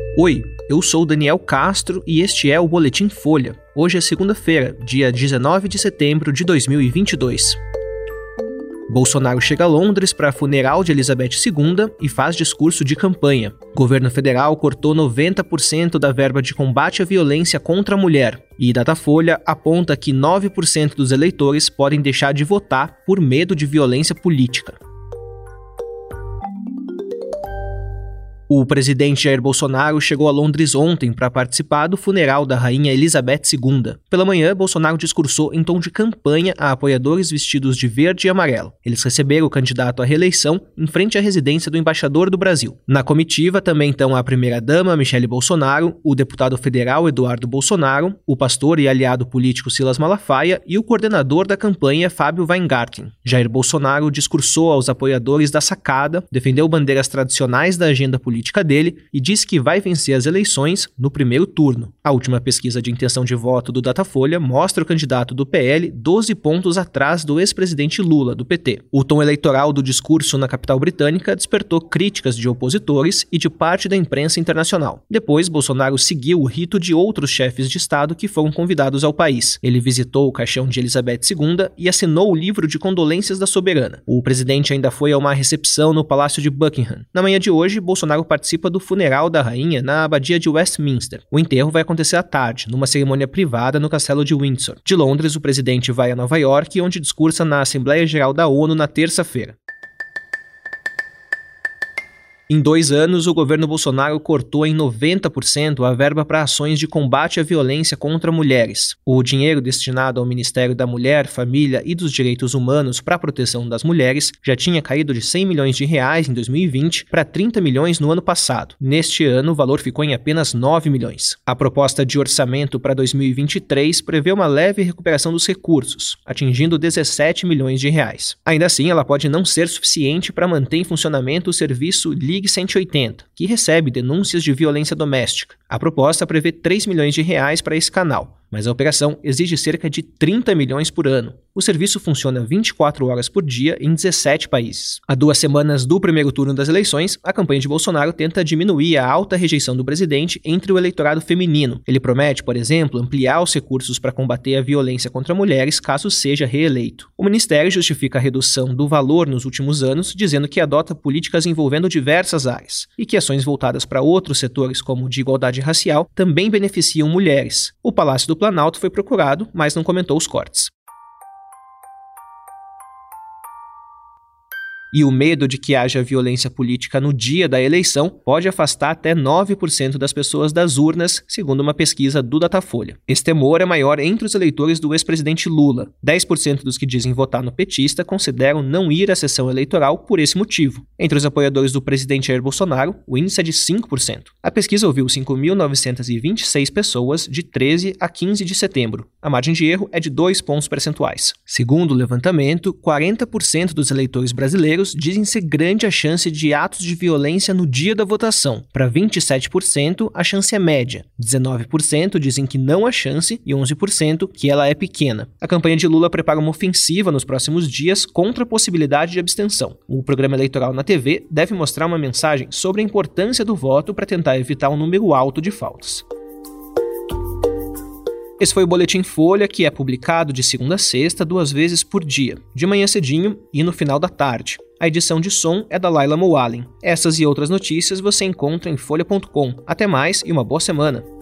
Oi, eu sou Daniel Castro e este é o Boletim Folha. Hoje é segunda-feira, dia 19 de setembro de 2022. Bolsonaro chega a Londres para funeral de Elizabeth II e faz discurso de campanha. Governo federal cortou 90% da verba de combate à violência contra a mulher. E Datafolha aponta que 9% dos eleitores podem deixar de votar por medo de violência política. O presidente Jair Bolsonaro chegou a Londres ontem para participar do funeral da rainha Elizabeth II. Pela manhã, Bolsonaro discursou em tom de campanha a apoiadores vestidos de verde e amarelo. Eles receberam o candidato à reeleição em frente à residência do embaixador do Brasil. Na comitiva também estão a primeira-dama Michele Bolsonaro, o deputado federal Eduardo Bolsonaro, o pastor e aliado político Silas Malafaia e o coordenador da campanha Fábio Weingarten. Jair Bolsonaro discursou aos apoiadores da sacada, defendeu bandeiras tradicionais da agenda política dele e disse que vai vencer as eleições no primeiro turno. A última pesquisa de intenção de voto do Datafolha mostra o candidato do PL 12 pontos atrás do ex-presidente Lula, do PT. O tom eleitoral do discurso na capital britânica despertou críticas de opositores e de parte da imprensa internacional. Depois, Bolsonaro seguiu o rito de outros chefes de Estado que foram convidados ao país. Ele visitou o caixão de Elizabeth II e assinou o livro de condolências da soberana. O presidente ainda foi a uma recepção no Palácio de Buckingham. Na manhã de hoje, Bolsonaro participa do funeral da rainha na abadia de Westminster. O enterro vai acontecer à tarde, numa cerimônia privada no castelo de Windsor. De Londres, o presidente vai a Nova York, onde discursa na Assembleia Geral da ONU na terça-feira. Em 2 anos, o governo Bolsonaro cortou em 90% a verba para ações de combate à violência contra mulheres. O dinheiro destinado ao Ministério da Mulher, Família e dos Direitos Humanos para a proteção das mulheres já tinha caído de R$100 milhões em 2020 para 30 milhões no ano passado. Neste ano, o valor ficou em apenas 9 milhões. A proposta de orçamento para 2023 prevê uma leve recuperação dos recursos, atingindo 17 milhões de reais. Ainda assim, ela pode não ser suficiente para manter em funcionamento o serviço Ligue 180, que recebe denúncias de violência doméstica. A proposta prevê 3 milhões de reais para esse canal, mas a operação exige cerca de 30 milhões por ano. O serviço funciona 24 horas por dia em 17 países. Há 2 semanas do primeiro turno das eleições, a campanha de Bolsonaro tenta diminuir a alta rejeição do presidente entre o eleitorado feminino. Ele promete, por exemplo, ampliar os recursos para combater a violência contra mulheres caso seja reeleito. O ministério justifica a redução do valor nos últimos anos, dizendo que adota políticas envolvendo diversas áreas e que ações voltadas para outros setores, como o de igualdade racial, também beneficiam mulheres. O Palácio do Planalto foi procurado, mas não comentou os cortes. E o medo de que haja violência política no dia da eleição pode afastar até 9% das pessoas das urnas, segundo uma pesquisa do Datafolha. Esse temor é maior entre os eleitores do ex-presidente Lula. 10% dos que dizem votar no petista consideram não ir à sessão eleitoral por esse motivo. Entre os apoiadores do presidente Jair Bolsonaro, o índice é de 5%. A pesquisa ouviu 5.926 pessoas de 13 a 15 de setembro. A margem de erro é de 2 pontos percentuais. Segundo o levantamento, 40% dos eleitores brasileiros dizem ser grande a chance de atos de violência no dia da votação. Para 27%, a chance é média. 19% dizem que não há chance e 11% que ela é pequena. A campanha de Lula prepara uma ofensiva nos próximos dias contra a possibilidade de abstenção. O programa eleitoral na TV deve mostrar uma mensagem sobre a importância do voto para tentar evitar um número alto de faltas. Esse foi o Boletim Folha, que é publicado de segunda a sexta, 2 vezes por dia, de manhã cedinho e no final da tarde. A edição de som é da Laila Moalen. Essas e outras notícias você encontra em folha.com. Até mais e uma boa semana!